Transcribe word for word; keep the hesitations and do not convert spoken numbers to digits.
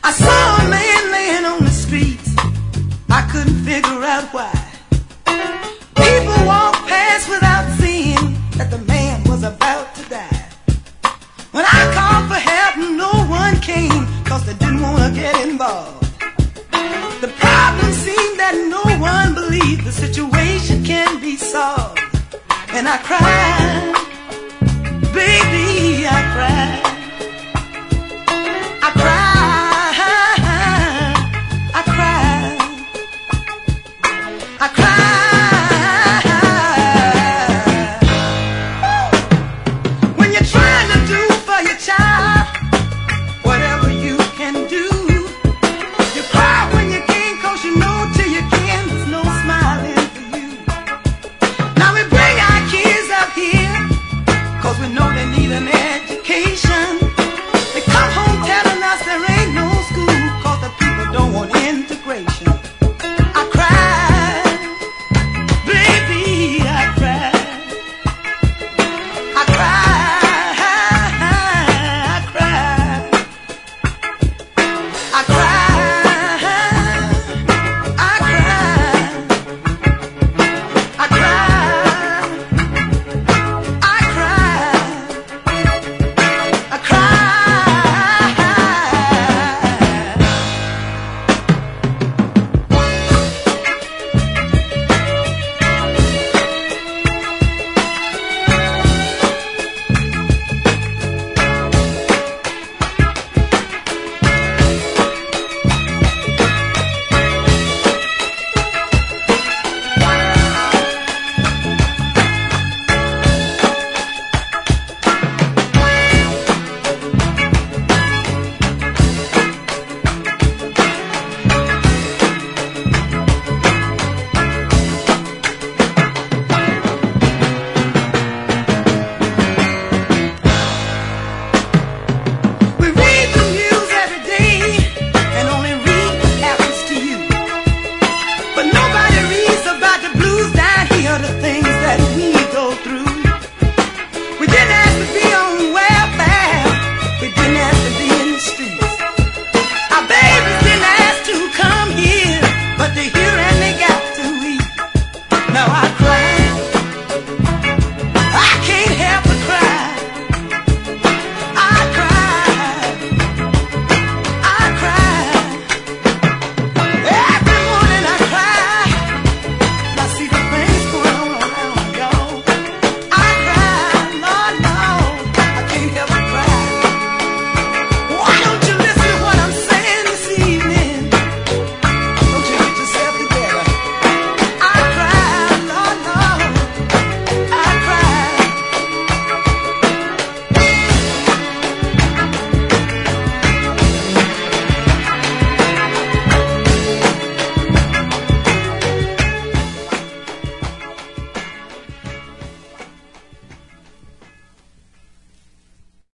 I saw a man laying on the street. I couldn't figure out why. People walked past without seeing that the man was about to die. When I called for help, no one came, cause they didn't want to get involved. The problem seemed that no one believed the situation can be solved. And I cried.